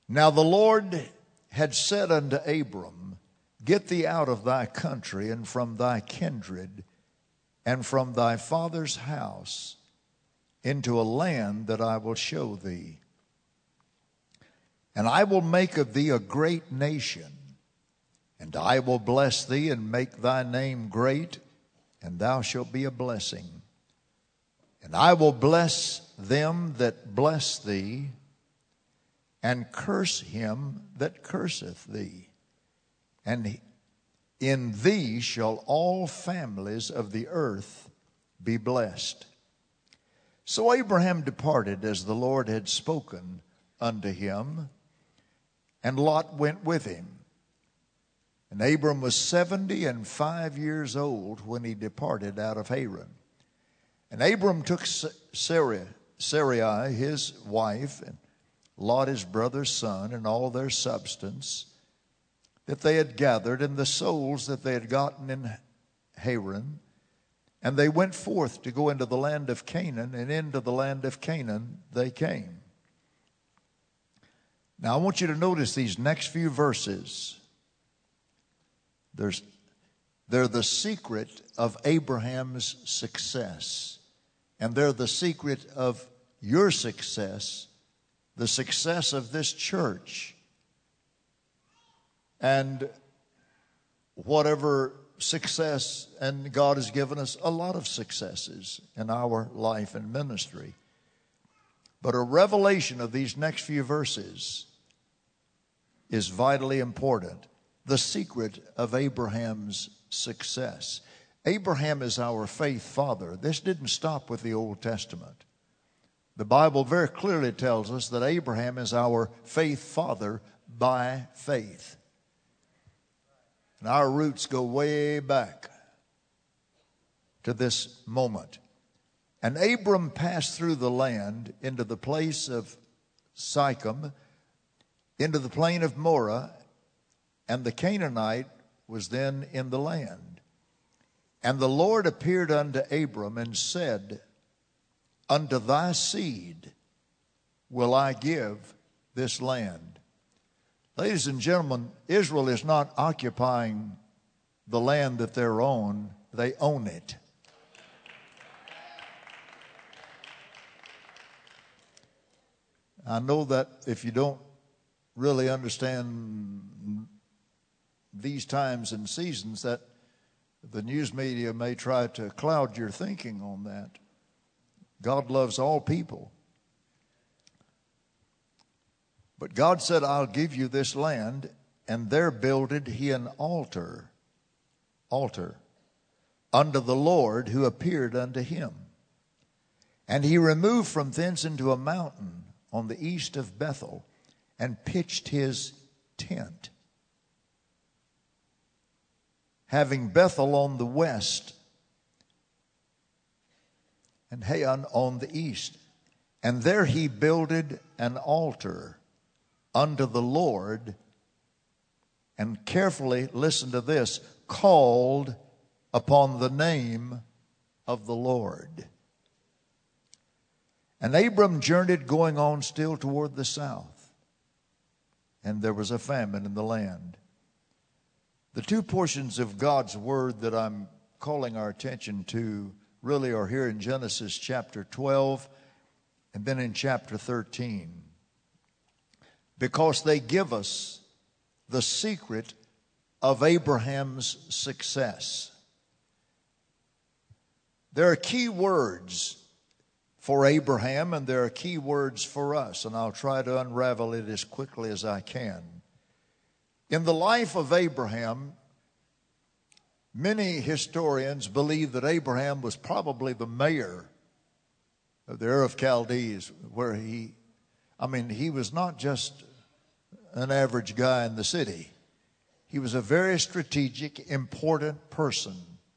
Now the Lord had said unto Abram, Get thee out of thy country and from thy kindred and from thy father's house into a land that I will show thee. And I will make of thee a great nation, and I will bless thee and make thy name great, and thou shalt be a blessing. And I will bless them that bless thee, and curse him that curseth thee. And in thee shall all families of the earth be blessed. So Abraham departed as the Lord had spoken unto him, and Lot went with him. And Abram was 75 years old when he departed out of Haran. And Abram took Sarai his wife, and Lot his brother's son, and all their substance that they had gathered, and the souls that they had gotten in Haran. And they went forth to go into the land of Canaan, and into the land of Canaan they came. Now I want you to notice these next few verses. They're the secret of Abraham's success. And they're the secret of your success, the success of this church. And whatever success, and God has given us a lot of successes in our life and ministry. But a revelation of these next few verses is vitally important. The secret of Abraham's success. Abraham is our faith father. This didn't stop with the Old Testament. The Bible very clearly tells us that Abraham is our faith father by faith. And our roots go way back to this moment. And Abram passed through the land into the place of Sychem, into the plain of Moreh, and the Canaanite was then in the land. And the Lord appeared unto Abram and said, Unto thy seed will I give this land. Ladies and gentlemen, Israel is not occupying the land that they're on. They own it. I know that if you don't really understand these times and seasons, that the news media may try to cloud your thinking on that. God loves all people. But God said, I'll give you this land, and there builded he an altar unto the Lord who appeared unto him. And he removed from thence into a mountain on the east of Bethel, and pitched his tent, having Bethel on the west and Haon on the east. And there he builded an altar unto the Lord, and carefully listen to this, called upon the name of the Lord. And Abram journeyed, going on still toward the south, and there was a famine in the land. The two portions of God's word that I'm calling our attention to really are here in Genesis chapter 12 and then in chapter 13, because they give us the secret of Abraham's success. There are key words for Abraham, and there are key words for us, and I'll try to unravel it as quickly as I can. In the life of Abraham, many historians believe that Abraham was probably the mayor of the Ur of Chaldees, where he was not just an average guy in the city. He was a very strategic, important person.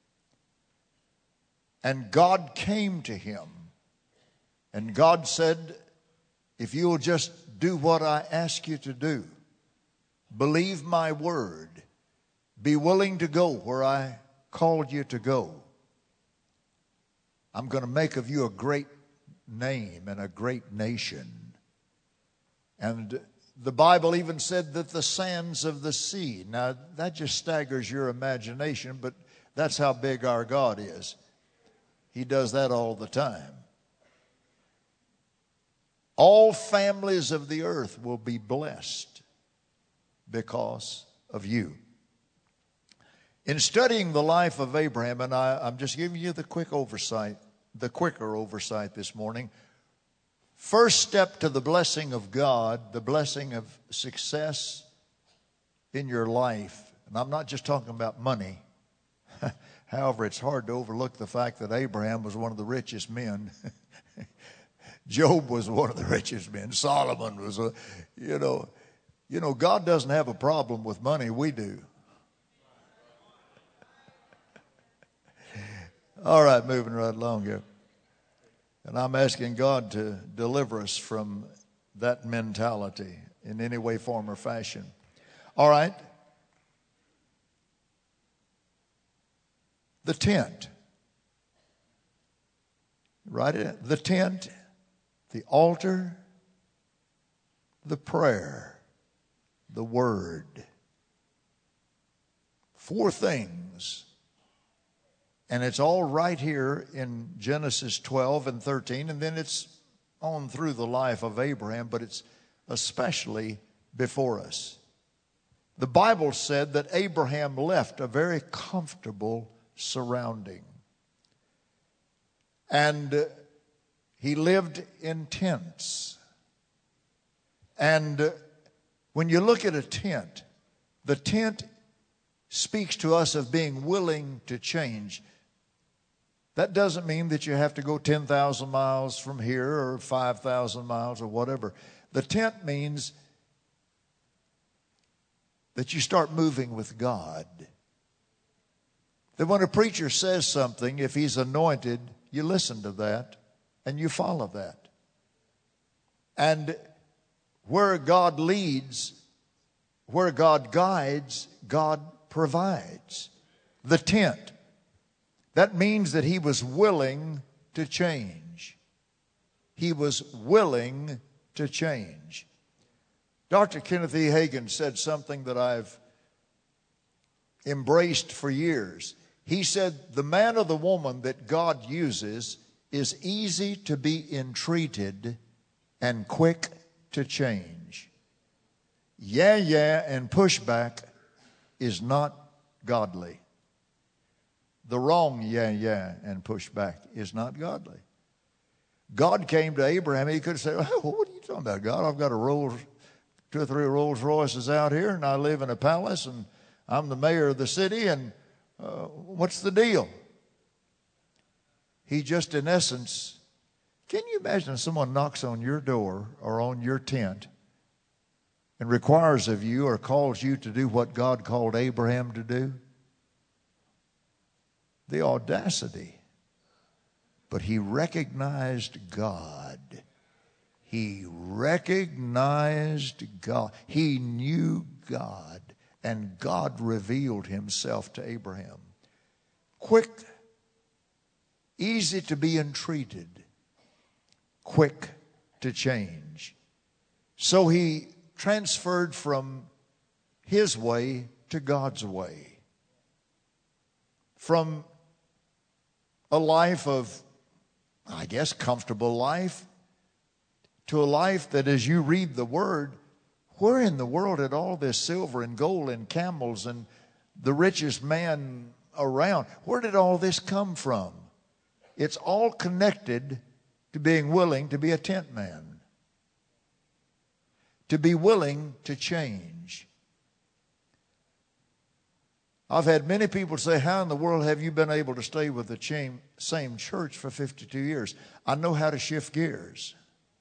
And God came to him. And God said, if you will just do what I ask you to do, believe my word, be willing to go where I called you to go, I'm going to make of you a great name and a great nation. And The Bible even said that the sands of the sea. Now, that just staggers your imagination, but that's how big our God is. He does that all the time. All families of the earth will be blessed because of you. In studying the life of Abraham, and I'm just giving you the quicker oversight this morning. First step to the blessing of God, the blessing of success in your life. And I'm not just talking about money. However, it's hard to overlook the fact that Abraham was one of the richest men. Job was one of the richest men. Solomon was, God doesn't have a problem with money. We do. All right, moving right along here. And I'm asking God to deliver us from that mentality in any way, form, or fashion. All right. The tent. Write it. The tent, the altar, the prayer, the word. 4 things. And it's all right here in Genesis 12 and 13, and then it's on through the life of Abraham, but it's especially before us. The Bible said that Abraham left a very comfortable surrounding. And he lived in tents. And when you look at a tent, the tent speaks to us of being willing to change. That doesn't mean that you have to go 10,000 miles from here or 5,000 miles or whatever. The tent means that you start moving with God. That when a preacher says something, if he's anointed, you listen to that and you follow that. And where God leads, where God guides, God provides. The tent. That means that he was willing to change. He was willing to change. Dr. Kenneth E. Hagin said something that I've embraced for years. He said, the man or the woman that God uses is easy to be entreated and quick to change. Yeah, and pushback is not godly. The wrong yeah and pushback is not godly. God came to Abraham. He could have said, oh, what are you talking about, God? I've got 2 or 3 Rolls Royces out here, and I live in a palace, and I'm the mayor of the city, and what's the deal? He just, in essence, can you imagine if someone knocks on your door or on your tent and requires of you or calls you to do what God called Abraham to do? The audacity. But he recognized God. He recognized God. He knew God. And God revealed himself to Abraham. Quick, easy to be entreated, quick to change. So he transferred from his way to God's way. From a life of, I guess, comfortable life to a life that, as you read the Word, where in the world had all this silver and gold and camels and the richest man around, where did all this come from? It's all connected to being willing to be a tent man, to be willing to change. I've had many people say, how in the world have you been able to stay with the same church for 52 years? I know how to shift gears.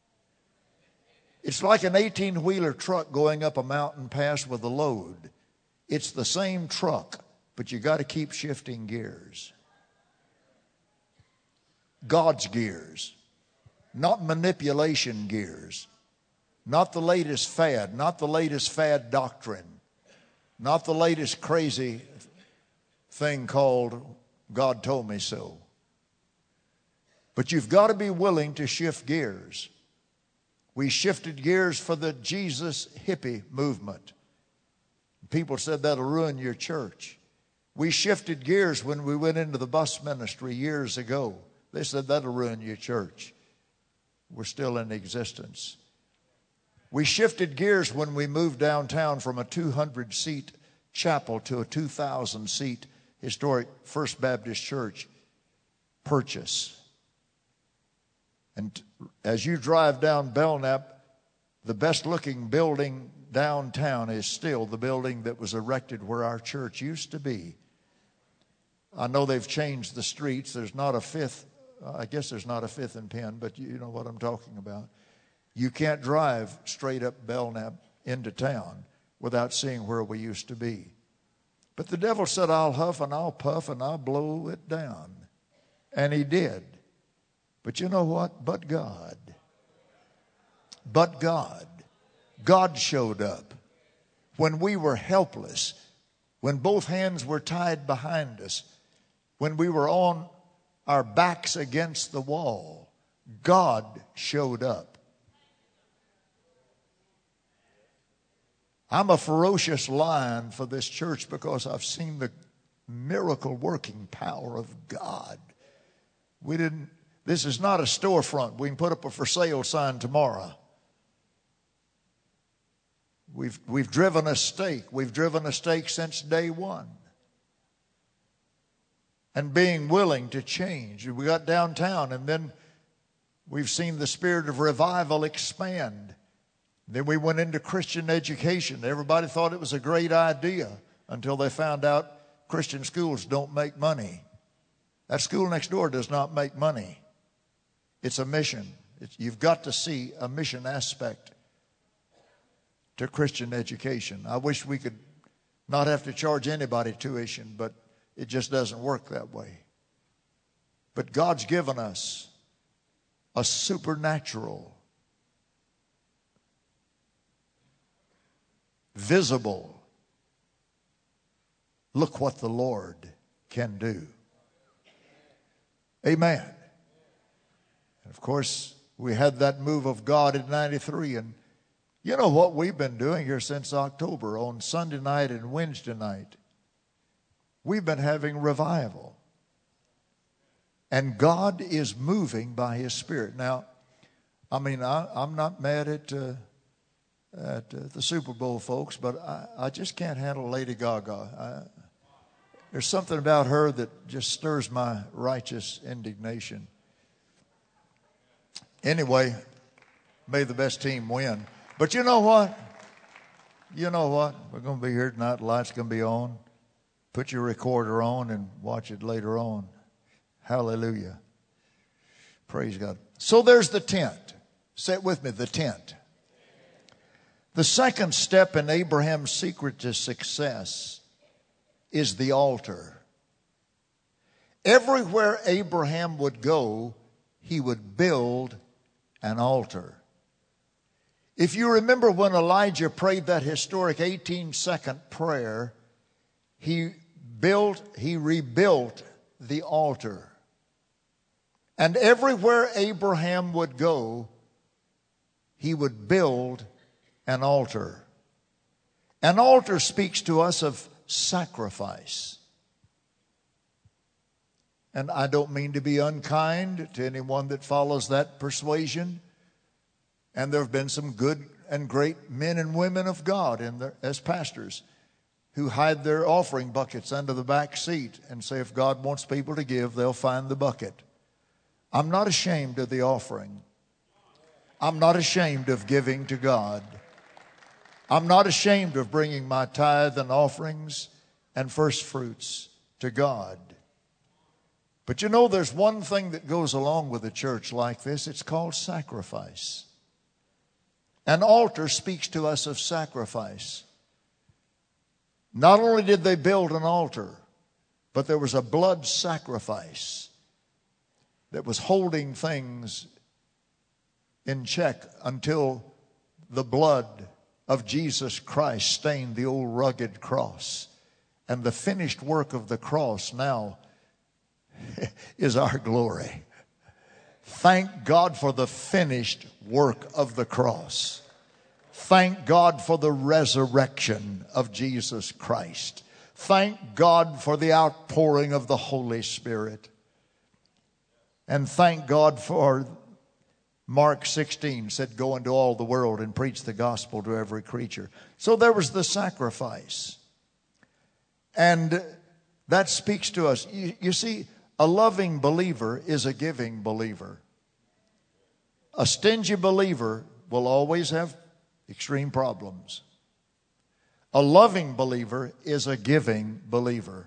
It's like an 18-wheeler truck going up a mountain pass with a load. It's the same truck, but you got to keep shifting gears. God's gears, not manipulation gears, not the latest fad, not the latest fad doctrine, not the latest crazy thing called God told me so. But you've got to be willing to shift gears. We shifted gears for the Jesus hippie movement. People said that'll ruin your church. We shifted gears when we went into the bus ministry years ago. They said that'll ruin your church. We're still in existence. We shifted gears when we moved downtown from a 200-seat chapel to a 2,000-seat historic First Baptist Church Purchase. And as you drive down Belknap, the best-looking building downtown is still the building that was erected where our church used to be. I know they've changed the streets. There's not a fifth. I guess there's not a Fifth and Penn, but you know what I'm talking about. You can't drive straight up Belknap into town without seeing where we used to be. But the devil said, I'll huff and I'll puff and I'll blow it down. And he did. But you know what? But God. But God. God showed up. When we were helpless, when both hands were tied behind us, when we were on our backs against the wall, God showed up. I'm a ferocious lion for this church because I've seen the miracle working power of God. This is not a storefront. We can put up a for sale sign tomorrow. We've driven a stake. We've driven a stake since day one. And being willing to change. We got downtown, and then we've seen the spirit of revival expand. Then we went into Christian education. Everybody thought it was a great idea until they found out Christian schools don't make money. That school next door does not make money. It's a mission. You've got to see a mission aspect to Christian education. I wish we could not have to charge anybody tuition, but it just doesn't work that way. But God's given us a supernatural, visible, look what the Lord can do. Amen. And of course, we had that move of God in 93, and you know what we've been doing here since October on Sunday night and Wednesday night? We've been having revival. And God is moving by His Spirit. Now, I mean, I'm not mad at the Super Bowl folks, but I just can't handle Lady Gaga. There's something about her that just stirs my righteous indignation. Anyway, may the best team win. But you know what? You know what? We're going to be here tonight. The light's going to be on. Put your recorder on and watch it later on. Hallelujah. Praise God. So there's the tent. Say it with me, the tent. The second step in Abraham's secret to success is the altar. Everywhere Abraham would go, he would build an altar. If you remember when Elijah prayed that historic 18-second prayer, he rebuilt the altar. And everywhere Abraham would go, he would build an altar. An altar speaks to us of sacrifice. And I don't mean to be unkind to anyone that follows that persuasion. And there have been some good and great men and women of God as pastors who hide their offering buckets under the back seat and say if God wants people to give, they'll find the bucket. I'm not ashamed of the offering. I'm not ashamed of giving to God. I'm not ashamed of bringing my tithe and offerings and first fruits to God. But you know, there's one thing that goes along with a church like this. It's called sacrifice. An altar speaks to us of sacrifice. Not only did they build an altar, but there was a blood sacrifice that was holding things in check until the blood of Jesus Christ stained the old rugged cross. And the finished work of the cross now is our glory. Thank God for the finished work of the cross. Thank God for the resurrection of Jesus Christ. Thank God for the outpouring of the Holy Spirit. And thank God for Mark 16 said, go into all the world and preach the gospel to every creature. So there was the sacrifice. And that speaks to us. You see, a loving believer is a giving believer. A stingy believer will always have extreme problems. A loving believer is a giving believer.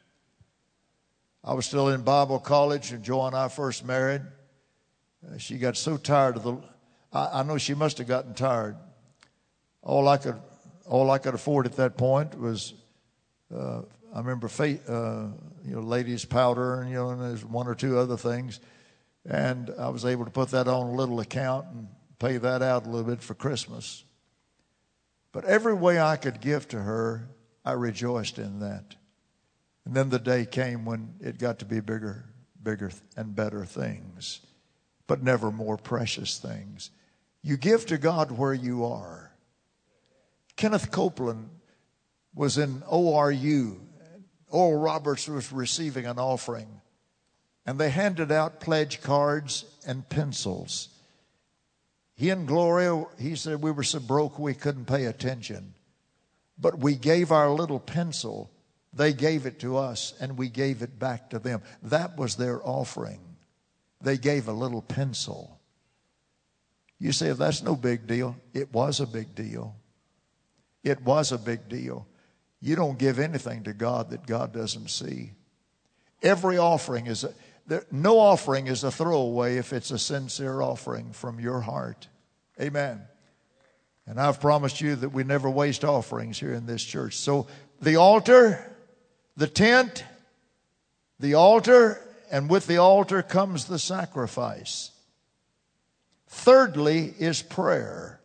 I was still in Bible college when Joe and I first married. She got so tired of the... I know she must have gotten tired. All I could afford at that point was... I remember, ladies' powder, and there's one or two other things, and I was able to put that on a little account and pay that out a little bit for Christmas. But every way I could give to her, I rejoiced in that. And then the day came when it got to be bigger and better things, but never more precious things. You give to God where you are. Kenneth Copeland was in ORU. Oral Roberts was receiving an offering, and they handed out pledge cards and pencils. He and Gloria, he said, we were so broke we couldn't pay attention. But we gave our little pencil. They gave it to us, and we gave it back to them. That was their offering. They gave a little pencil. You say, that's no big deal. It was a big deal. It was a big deal. You don't give anything to God that God doesn't see. Every offering no offering is a throwaway if it's a sincere offering from your heart. Amen. And I've promised you that we never waste offerings here in this church. So the altar, the tent, the altar, and with the altar comes the sacrifice. Thirdly is prayer.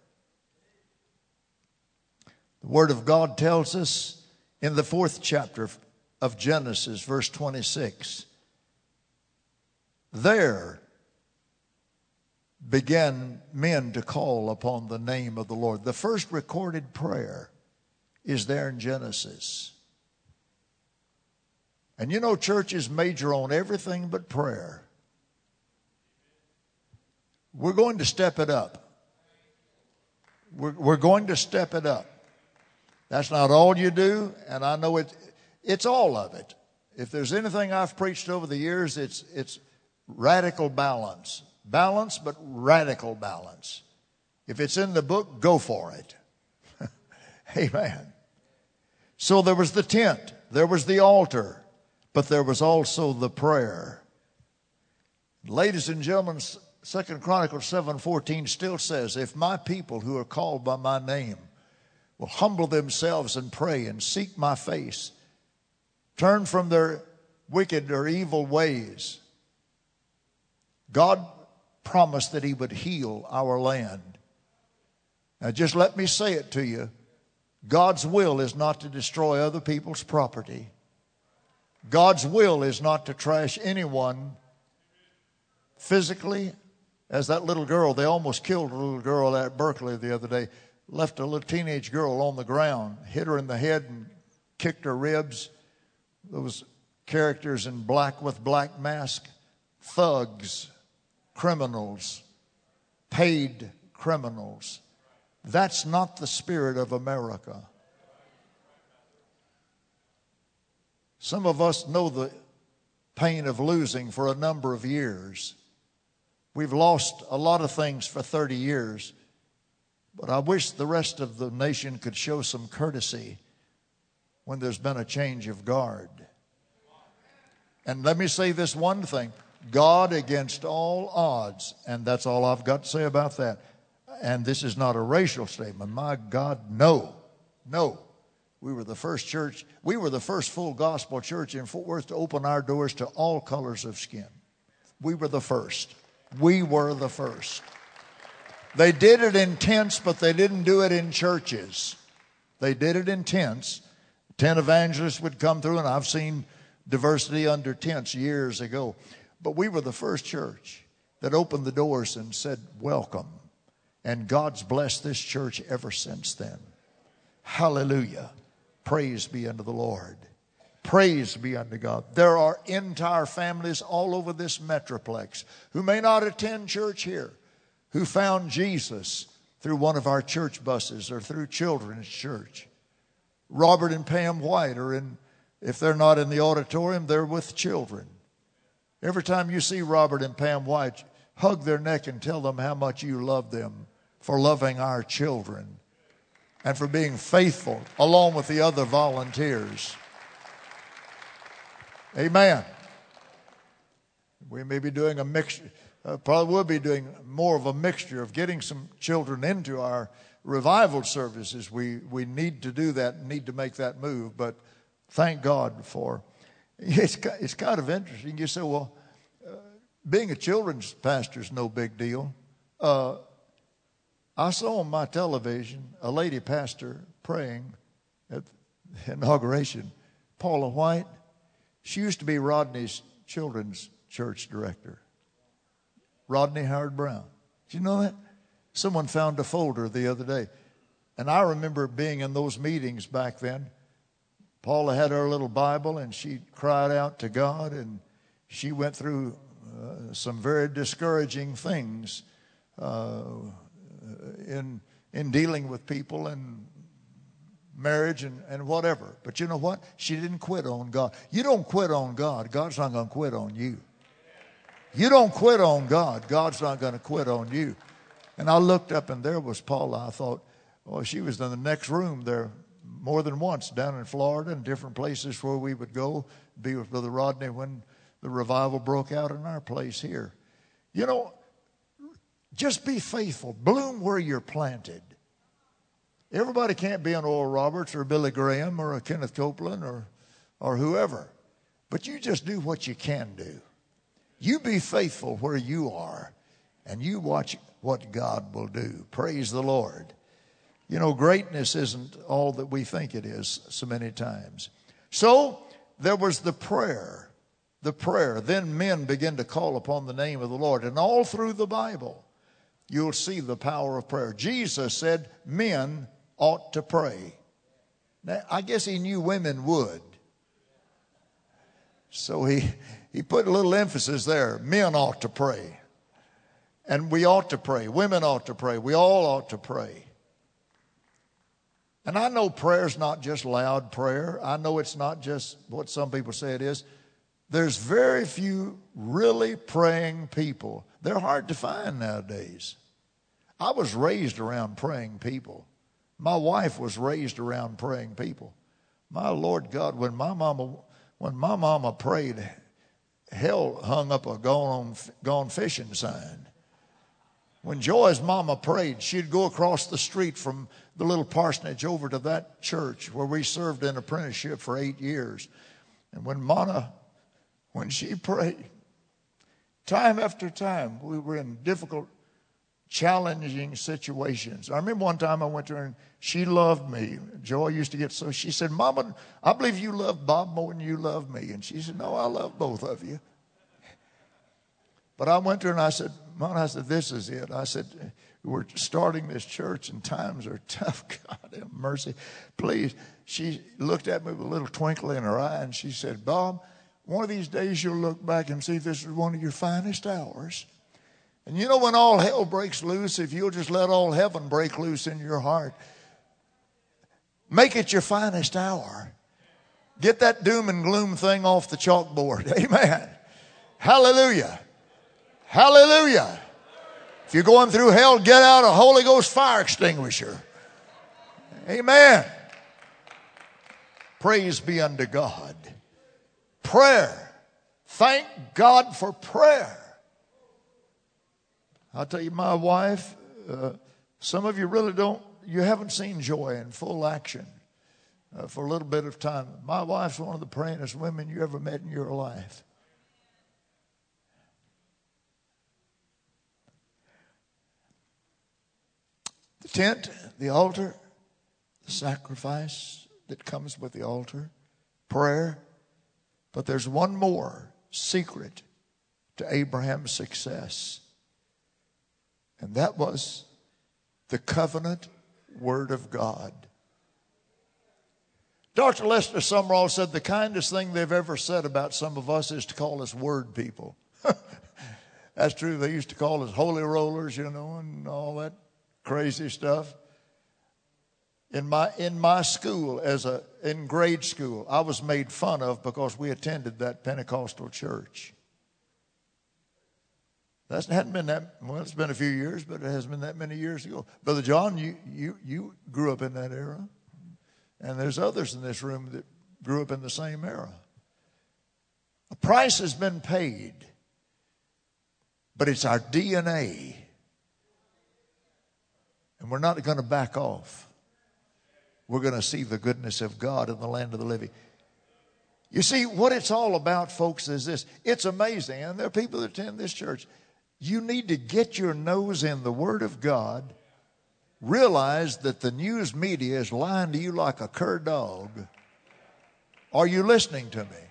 The Word of God tells us in the 4th chapter of Genesis, verse 26, there began men to call upon the name of the Lord. The first recorded prayer is there in Genesis. And churches major on everything but prayer. We're going to step it up. We're going to step it up. That's not all you do, and I know it's all of it. If there's anything I've preached over the years, it's radical balance. Balance, but radical balance. If it's in the book, go for it. Amen. So there was the tent, there was the altar, but there was also the prayer. Ladies and gentlemen, 2 Chronicles 7:14 still says, if my people who are called by my name will humble themselves and pray and seek my face, turn from their wicked or evil ways. God promised that he would heal our land. Now just let me say it to you. God's will is not to destroy other people's property. God's will is not to trash anyone physically. As that little girl, they almost killed a little girl at Berkeley the other day. Left a little teenage girl on the ground, hit her in the head and kicked her ribs. Those characters in black with black mask, thugs, criminals, paid criminals. That's not the spirit of America. Some of us know the pain of losing for a number of years. We've lost a lot of things for 30 years. But I wish the rest of the nation could show some courtesy when there's been a change of guard. And let me say this one thing. God against all odds, and that's all I've got to say about that. And this is not a racial statement. My God, no. We were the first church. We were the first full gospel church in Fort Worth to open our doors to all colors of skin. We were the first. We were the first. They did it in tents, but they didn't do it in churches. They did it in tents. Tent evangelists would come through, and I've seen diversity under tents years ago. But we were the first church. that opened the doors and said, welcome. And God's blessed this church ever since then. Hallelujah. Praise be unto the Lord. Praise be unto God. There are entire families all over this metroplex who may not attend church here, who found Jesus through one of our church buses or through children's church. Robert and Pam White are in, if they're not in the auditorium, they're with children. Every time you see Robert and Pam White, hug their neck and tell them how much you love them for loving our children and for being faithful along with the other volunteers. Amen. We may be doing a mixture, probably will be doing more of a mixture of getting some children into our revival services. We need to do that, need to make that move, but thank God for, it's kind of interesting. You say, well, being a children's pastor is no big deal. I saw on my television a lady pastor praying at the inauguration, Paula White. She used to be Rodney's children's church director. Rodney Howard Brown. Did you know that? Someone found a folder the other day. And I remember being in those meetings back then. Paula had her little Bible and she cried out to God, and she went through some very discouraging things in dealing with people and marriage and whatever. But you know what? She didn't quit on God. You don't quit on God. God's not going to quit on you. You don't quit on God. God's not going to quit on you. And I looked up and there was Paula. I thought, well, she was in the next room there more than once down in Florida and different places where we would go be with Brother Rodney when the revival broke out in our place here. You know, just be faithful. Bloom where you're planted. Everybody can't be an Oral Roberts or Billy Graham or a Kenneth Copeland or whoever. But you just do what you can do. You be faithful where you are, and you watch what God will do. Praise the Lord. You know, greatness isn't all that we think it is so many times. So there was the prayer. The prayer. Then men begin to call upon the name of the Lord. And all through the Bible, you'll see the power of prayer. Jesus said men ought to pray. Now, I guess he knew women would. So he put a little emphasis there. Men ought to pray. And we ought to pray. Women ought to pray. We all ought to pray. And I know prayer's not just loud prayer. I know it's not just what some people say it is. There's very few really praying people. They're hard to find nowadays. I was raised around praying people. My wife was raised around praying people. My Lord God, when my mama prayed, hell hung up a gone fishing sign. When Joy's mama prayed, she'd go across the street from the little parsonage over to that church where we served in apprenticeship for 8 years. And when she prayed, time after time, we were in difficult, challenging situations. I remember one time I went to her and she loved me. Joy used to get so, she said, Mama, I believe you love Bob more than you love me. And she said, no, I love both of you. But I went to her and I said, Mama, this is it. I said, we're starting this church and times are tough. God have mercy. Please. She looked at me with a little twinkle in her eye and she said, Bob, one of these days you'll look back and see this is one of your finest hours. And you know when all hell breaks loose, if you'll just let all heaven break loose in your heart, make it your finest hour. Get that doom and gloom thing off the chalkboard. Amen. Hallelujah. Hallelujah. If you're going through hell, get out a Holy Ghost fire extinguisher. Amen. Praise be unto God. Prayer. Thank God for prayer. I'll tell you, my wife, some of you really you haven't seen Joy in full action for a little bit of time. My wife's one of the prayingest women you ever met in your life. The tent, the altar, the sacrifice that comes with the altar, prayer. But there's one more secret to Abraham's success. And that was the covenant Word of God. Dr. Lester Sumrall said the kindest thing they've ever said about some of us is to call us word people. That's true. They used to call us holy rollers, you know, and all that crazy stuff. In my school, in grade school, I was made fun of because we attended that Pentecostal church. That hadn't been that, well, it's been a few years, but it hasn't been that many years ago. Brother John, you grew up in that era. And there's others in this room that grew up in the same era. A price has been paid, but it's our DNA. And we're not going to back off. We're going to see the goodness of God in the land of the living. You see, what it's all about, folks, is this. It's amazing. And there are people that attend this church. You need to get your nose in the Word of God. Realize that the news media is lying to you like a cur dog. Are you listening to me?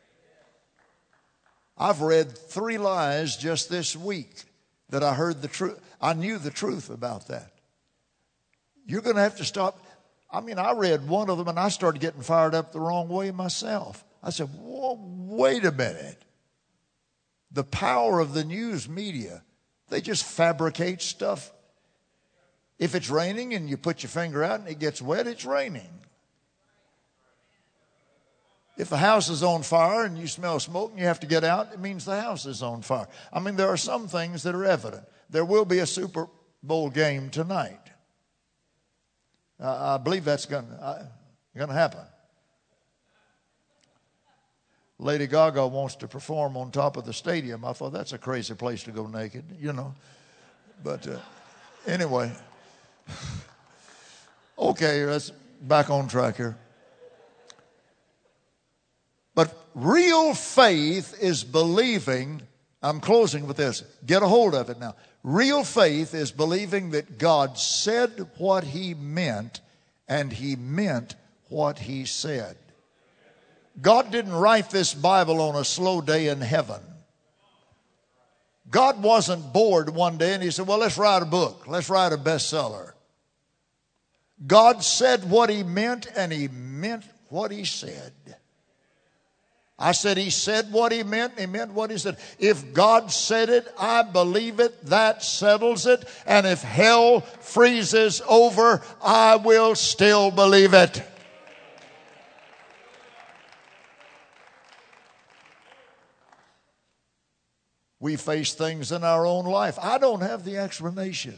I've read 3 lies just this week that I heard the truth. I knew the truth about that. You're going to have to stop. I mean, I read one of them and I started getting fired up the wrong way myself. I said, whoa, wait a minute. The power of the news media, they just fabricate stuff. If it's raining and you put your finger out and it gets wet, it's raining. If the house is on fire and you smell smoke and you have to get out, it means the house is on fire. I mean, there are some things that are evident. There will be a Super Bowl game tonight. I believe that's going to happen. Lady Gaga wants to perform on top of the stadium. I thought that's a crazy place to go naked, you know. But anyway. Okay, let's back on track here. But real faith is believing, I'm closing with this, get a hold of it now. Real faith is believing that God said what He meant and He meant what He said. God didn't write this Bible on a slow day in heaven. God wasn't bored one day and He said, well, let's write a book. Let's write a bestseller. God said what He meant and He meant what He said. I said He said what He meant and He meant what He said. If God said it, I believe it. That settles it. And if hell freezes over, I will still believe it. We face things in our own life. I don't have the explanation.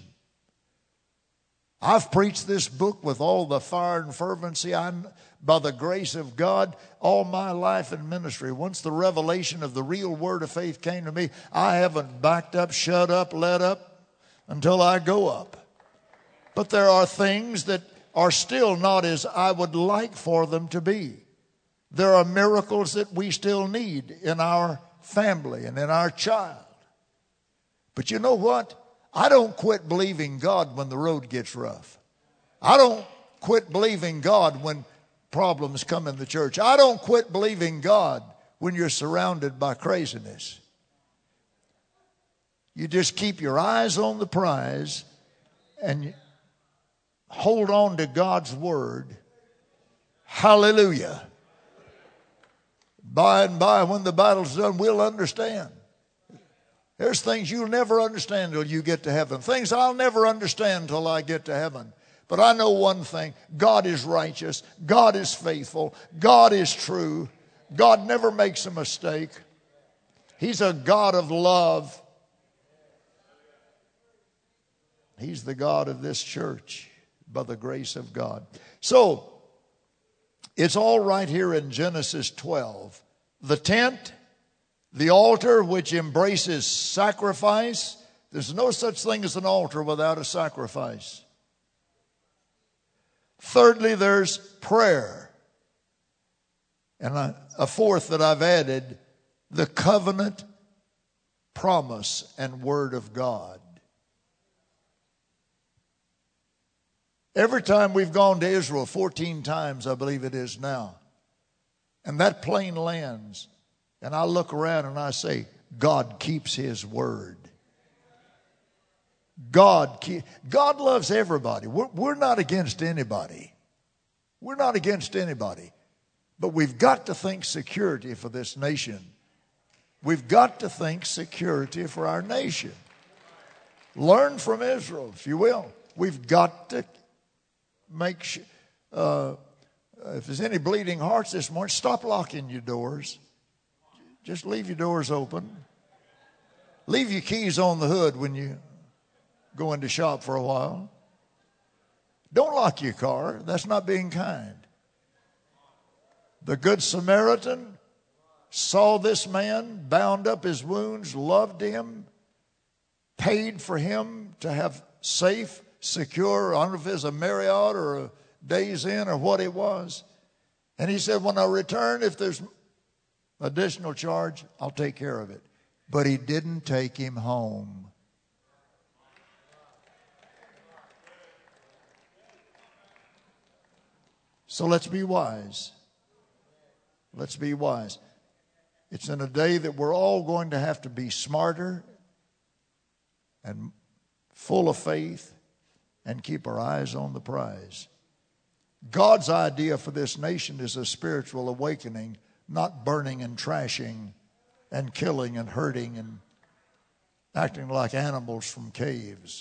I've preached this book with all the fire and fervency by the grace of God all my life in ministry. Once the revelation of the real word of faith came to me, I haven't backed up, shut up, let up until I go up. But there are things that are still not as I would like for them to be. There are miracles that we still need in our family and in our child. But you know what? I don't quit believing God when the road gets rough. I don't quit believing God when problems come in the church. I don't quit believing God when you're surrounded by craziness. You just keep your eyes on the prize and hold on to God's word. Hallelujah. By and by, when the battle's done, we'll understand. There's things you'll never understand till you get to heaven. Things I'll never understand till I get to heaven. But I know one thing. God is righteous. God is faithful. God is true. God never makes a mistake. He's a God of love. He's the God of this church by the grace of God. So, it's all right here in Genesis 12. The tent, the altar which embraces sacrifice. There's no such thing as an altar without a sacrifice. Thirdly, there's prayer. And a fourth that I've added, the covenant, promise, and word of God. Every time we've gone to Israel, 14 times I believe it is now, and that plane lands, and I look around and I say, God keeps His word. God loves everybody. We're not against anybody. We're not against anybody. But we've got to think security for this nation. We've got to think security for our nation. Learn from Israel, if you will. We've got to make sure. If there's any bleeding hearts this morning, stop locking your doors. Just leave your doors open. Leave your keys on the hood when you go into shop for a while. Don't lock your car. That's not being kind. The Good Samaritan saw this man, bound up his wounds, loved him, paid for him to have safe, secure, I don't know if it's a Marriott or a Days Inn or what it was. And he said, when I return, if there's additional charge, I'll take care of it. But he didn't take him home. So let's be wise. Let's be wise. It's in a day that we're all going to have to be smarter and full of faith and keep our eyes on the prize. God's idea for this nation is a spiritual awakening, not burning and trashing and killing and hurting and acting like animals from caves.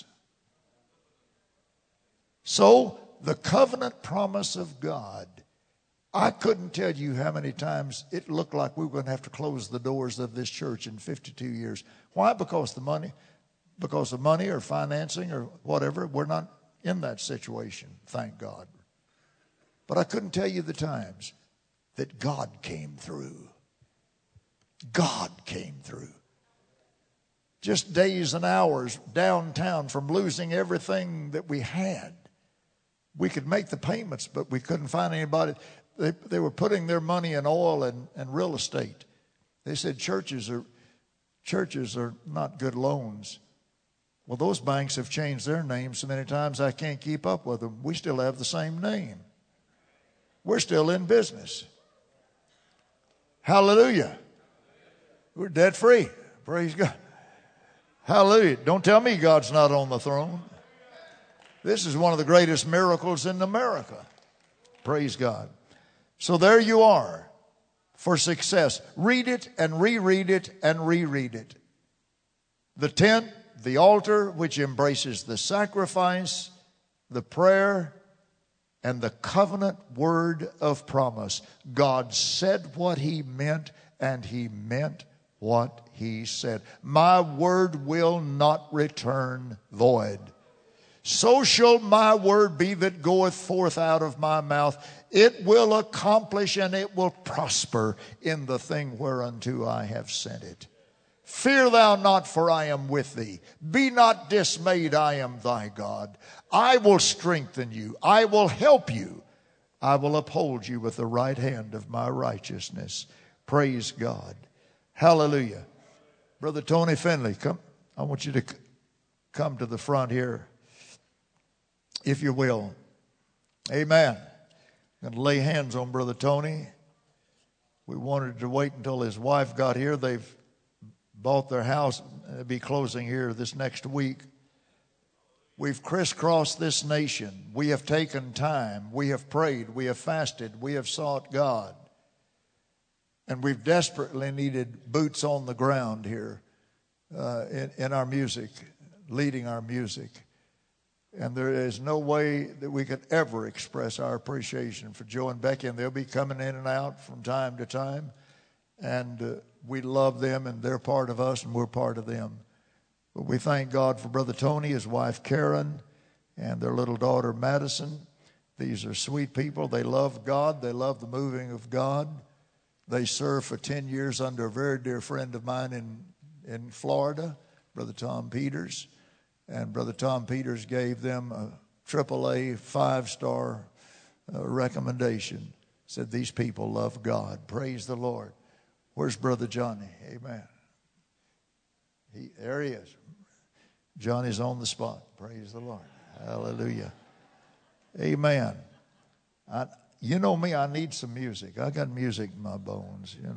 So, the covenant promise of God. I couldn't tell you how many times it looked like we were going to have to close the doors of this church in 52 years. Why? Because of money or financing or whatever. We're not in that situation, thank God. But I couldn't tell you the times that God came through. God came through. Just days and hours downtown from losing everything that we had. We could make the payments, but we couldn't find anybody. They were putting their money in oil and real estate. They said churches are not good loans. Well, those banks have changed their names so many times I can't keep up with them. We still have the same name. We're still in business. Hallelujah. We're debt free. Praise God. Hallelujah. Don't tell me God's not on the throne. This is one of the greatest miracles in America. Praise God. So there you are for success. Read it and reread it and reread it. The tent, the altar, which embraces the sacrifice, the prayer, and the covenant word of promise. God said what he meant, and he meant what he said. My word will not return void. So shall my word be that goeth forth out of my mouth. It will accomplish and it will prosper in the thing whereunto I have sent it. Fear thou not, for I am with thee. Be not dismayed, I am thy God. I will strengthen you. I will help you. I will uphold you with the right hand of my righteousness. Praise God. Hallelujah. Brother Tony Finley, come. I want you to come to the front here, if you will. Amen. I'm going to lay hands on Brother Tony. We wanted to wait until his wife got here. They've bought their house. They'll be closing here this next week. We've crisscrossed this nation. We have taken time. We have prayed. We have fasted. We have sought God. And we've desperately needed boots on the ground here in our music, leading our music. And there is no way that we could ever express our appreciation for Joe and Becky. And they'll be coming in and out from time to time. And we love them, and they're part of us, and we're part of them. But we thank God for Brother Tony, his wife Karen, and their little daughter Madison. These are sweet people. They love God. They love the moving of God. They served for 10 years under a very dear friend of mine in Florida, Brother Tom Peters. And Brother Tom Peters gave them a AAA 5-star recommendation. Said these people love God. Praise the Lord. Where's Brother Johnny? Amen. There he is. Johnny's on the spot. Praise the Lord. Hallelujah. Amen. You know me, I need some music. I got music in my bones, you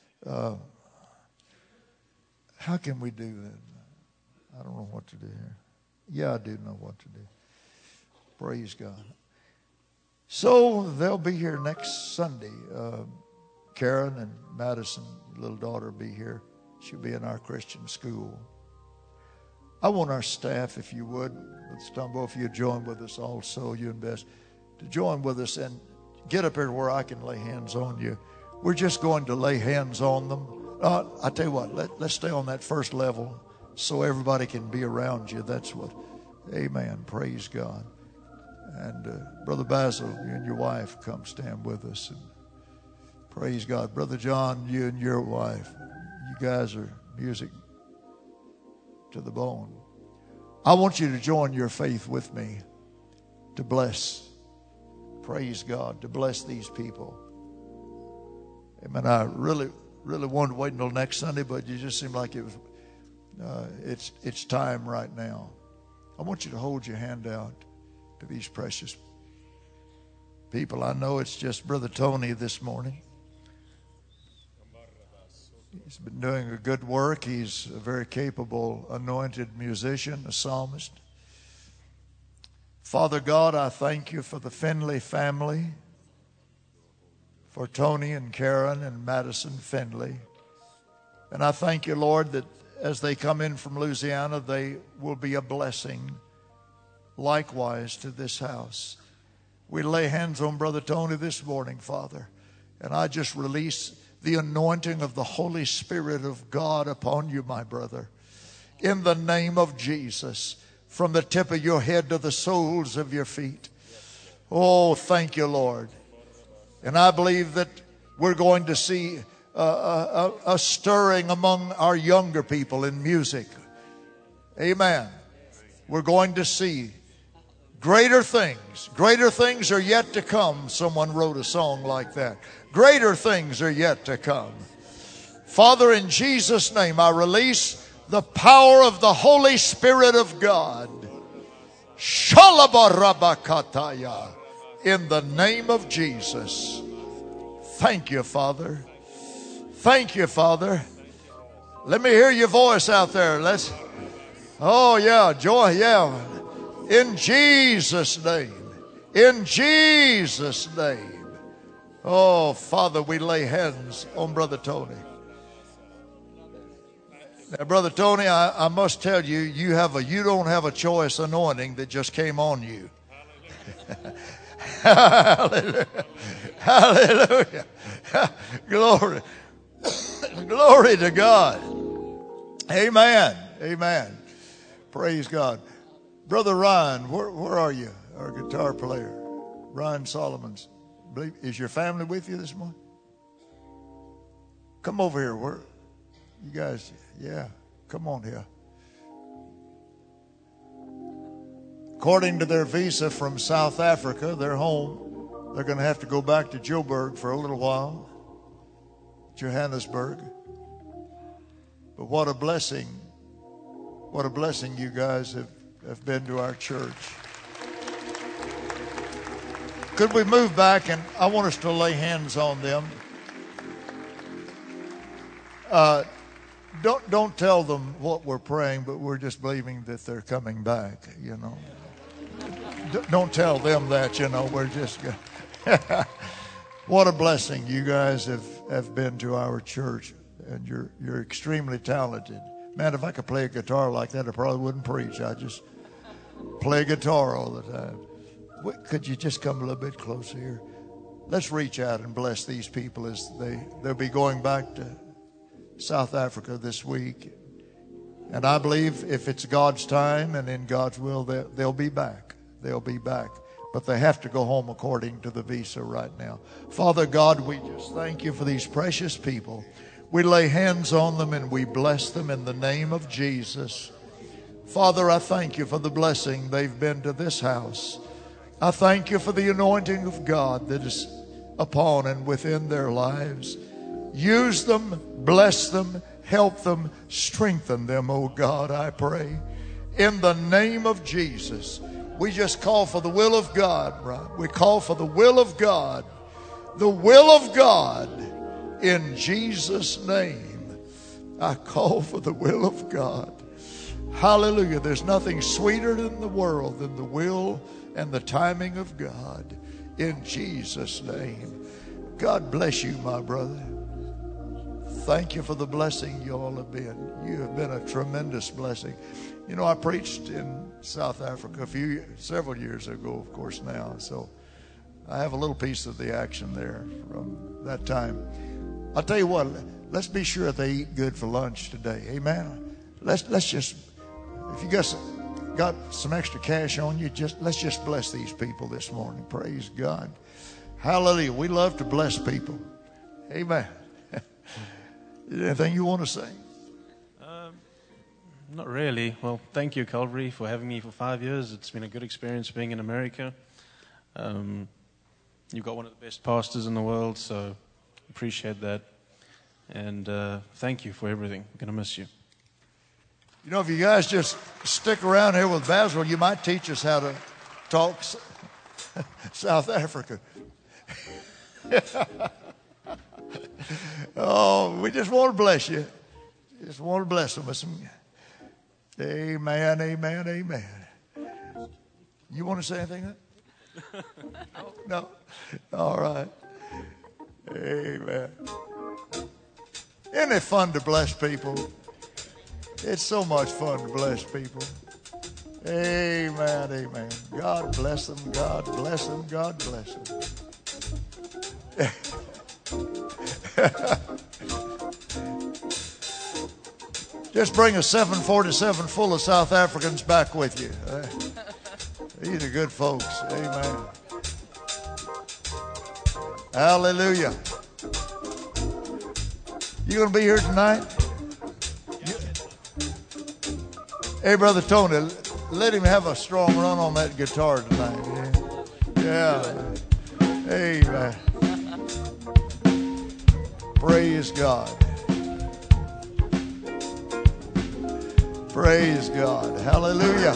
know. How can we do that? I don't know what to do here. Yeah, I do know what to do. Praise God. So they'll be here next Sunday. Karen and Madison, little daughter, will be here. She'll be in our Christian school. I want our staff, if you would, Brother Stumbo, if you'd join with us also, you and Bess, to join with us and get up here where I can lay hands on you. We're just going to lay hands on them. I tell you what, let's stay on that first level so everybody can be around you. That's what, amen, praise God. And Brother Basil, you and your wife, come stand with us. And praise God. Brother John, you and your wife, you guys are music to the bone. I want you to join your faith with me to bless, praise God, to bless these people. Amen. I really wanted to wait until next Sunday, but you just seemed like it was, it's time right now. I want you to hold your hand out to these precious people. I know it's just Brother Tony this morning. He's been doing a good work. He's a very capable, anointed musician, a psalmist. Father God, I thank you for the Finley family, for Tony and Karen and Madison Finley. And I thank you, Lord, that as they come in from Louisiana, they will be a blessing likewise to this house. We lay hands on Brother Tony this morning, Father, and I just release the anointing of the Holy Spirit of God upon you, my brother, in the name of Jesus, from the tip of your head to the soles of your feet. Oh, thank you, Lord. And I believe that we're going to see a stirring among our younger people in music. Amen. We're going to see greater things. Greater things are yet to come. Someone wrote a song like that. Greater things are yet to come. Father, in Jesus' name, I release the power of the Holy Spirit of God. Shalabarabakataya. In the name of Jesus. Thank you, Father. Thank you, Father. Let me hear your voice out there. Oh, yeah, joy, yeah. In Jesus' name. In Jesus' name. Oh, Father, we lay hands on Brother Tony. Now, Brother Tony, I must tell you, you don't have a choice anointing that just came on you. Hallelujah. Hallelujah. Glory. Glory to God. Amen. Amen. Praise God. Brother Ryan, where are you? Our guitar player. Ryan Solomons. Is your family with you this morning? Come over here. You guys, yeah, come on here. According to their visa from South Africa, they're home. They're going to have to go back to Joburg for a little while. Johannesburg. But what a blessing. What a blessing you guys have been to our church. Could we move back, and I want us to lay hands on them. Don't tell them what we're praying, but we're just believing that they're coming back, you know. Don't tell them that, you know. We're just... What a blessing you guys have been to our church, and you're extremely talented. Man, if I could play a guitar like that, I probably wouldn't preach. I just play guitar all the time. Could you just come a little bit closer here? Let's reach out and bless these people as they'll be going back to South Africa this week. And I believe if it's God's time and in God's will, they'll be back. They'll be back. But they have to go home according to the visa right now. Father God, we just thank you for these precious people. We lay hands on them and we bless them in the name of Jesus. Father, I thank you for the blessing they've been to this house. I thank you for the anointing of God that is upon and within their lives. Use them, bless them, help them, strengthen them, oh God, I pray. In the name of Jesus, we just call for the will of God, right? We call for the will of God. The will of God in Jesus' name. I call for the will of God. Hallelujah. There's nothing sweeter in the world than the will and the timing of God. In Jesus' name. God bless you, my brother. Thank you for the blessing you all have been. You have been a tremendous blessing. You know, I preached in South Africa several years ago, of course, now. So I have a little piece of the action there from that time. I'll tell you what, let's be sure they eat good for lunch today. Amen. Let's just, if you got some extra cash on you, let's just bless these people this morning. Praise God. Hallelujah. We love to bless people. Amen. Anything you want to say? Not really. Well, thank you, Calvary, for having me for 5 years. It's been a good experience being in America. You've got one of the best pastors in the world, so appreciate that. And thank you for everything. I'm going to miss you. You know, if you guys just stick around here with Basil, you might teach us how to talk South African. Oh, we just want to bless you. Just want to bless them with some. Amen, amen, amen. You want to say anything? No? All right. Amen. Isn't it fun to bless people? It's so much fun to bless people. Amen, amen. God bless them, God bless them, God bless them. Just bring a 747 full of South Africans back with you. These are good folks. Amen. Hallelujah. You going to be here tonight? Hey, Brother Tony, let him have a strong run on that guitar tonight. Yeah. Amen. Praise God. Praise God. Hallelujah.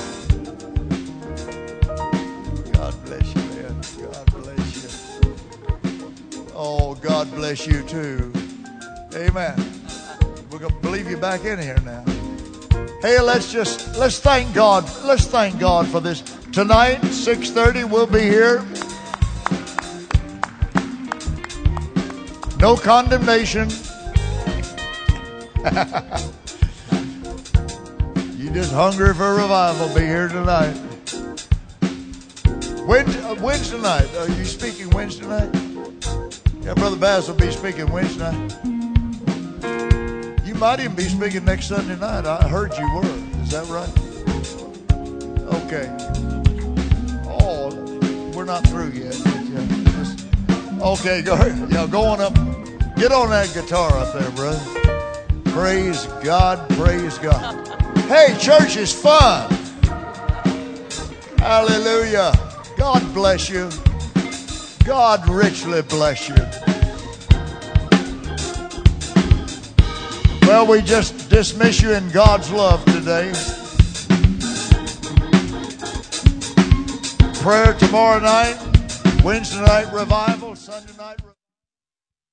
God bless you, man. God bless you. Oh, God bless you too. Amen. We're going to believe you back in here now. Hey, let's thank God. Let's thank God for this. Tonight, 6:30, we'll be here. No condemnation. You just hungry for revival, be here tonight. Wednesday night. Are you speaking Wednesday night? Yeah, Brother Bass will be speaking Wednesday night. You might even be speaking next Sunday night. I heard you were. Is that right? Okay. Oh, we're not through yet. Okay, go on up. Get on that guitar up there, brother. Praise God, praise God. Hey, church is fun. Hallelujah. God bless you. God richly bless you. Well, we just dismiss you in God's love today. Prayer tomorrow night, Wednesday night revival, Sunday night revival.